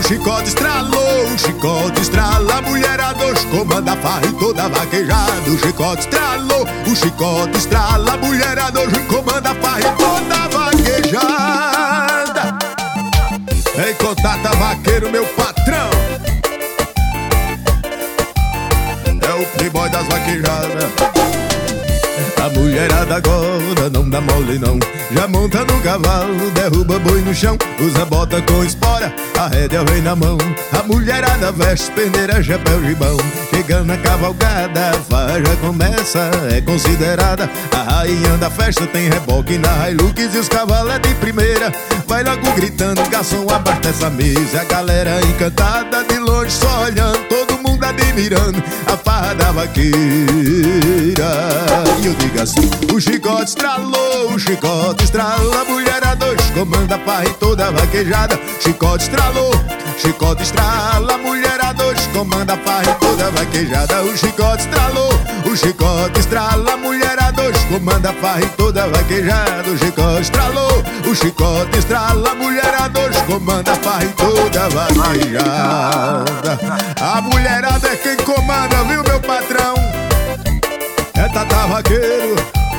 O chicote estralou, o chicote estrala, a mulherada hoje comanda a farra e toda vaquejada. O chicote estralou, o chicote estrala, a mulherada hoje comanda a farra e toda vaquejada. Em Contata Vaqueiro, meu patrão, é o playboy das vaquejadas. A mulherada agora não dá mole não, já monta no cavalo, derruba boi no chão, usa bota com espora, a rédea vem na mão. A mulherada veste peneira, chapéu, gibão, chegando na cavalgada, a farra já começa, é considerada a rainha da festa. Tem reboque na Hilux e os cavalos é de primeira. Vai logo gritando, garçom, abastece a mesa. A galera encantada de longe só olhando, todo mundo admirando a farra da vaqueira. E eu digo assim: o chicote estralou, o chicote estrala, a mulherada hoje comanda a farra e toda vaquejada. Chicote estralou, chicote estrala, a mulherada hoje comanda a farra e toda vaquejada. O chicote estralou, o chicote estrala, a mulherada hoje comanda a farra e toda vaquejada. O chicote estralou, o chicote estrala, a mulherada hoje comanda a farra e toda vaquejada. A mulherada é quem comanda, viu, meu patrão? É Tata Vaqueiro.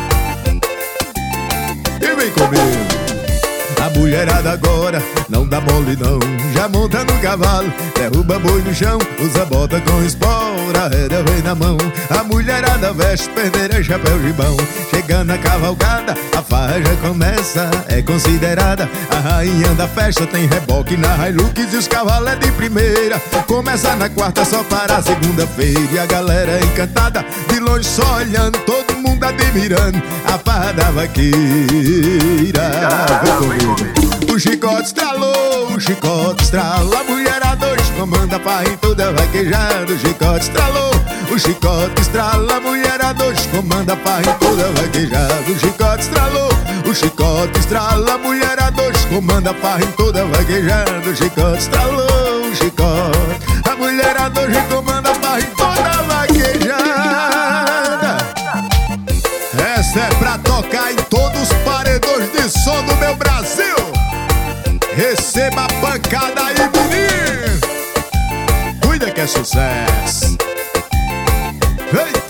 E vem comigo. A mulherada agora não dá mole não, já monta no cavalo, derruba boi no chão, usa bota com espora, a rédea vem na mão. A mulherada veste peneira, chapéu, gibão, chegando na cavalgada, a farra já começa, é considerada a rainha da festa. Tem reboque na Hilux e os cavalos é de primeira. Começa na quarta só para a segunda-feira, e a galera encantada de longe só olhando, todo mundo admirando a farra da vaqueira. Vem comigo. O chicote estralou, o chicote estrala, a mulherada hoje comanda a farra em toda vaquejada. O chicote estralou, o chicote estrala, a mulherada hoje comanda a farra em toda vaquejada. O chicote estralou, o chicote estrala, a mulherada hoje comanda a farra em toda vaquejada. O chicote estralou, o chicote, a mulherada hoje comanda a farra em toda vaquejada. Essa é pra tocar em todos os paredões de som do meu Brasil. Receba a pancada aí, menino. Cuida que é sucesso. Ei!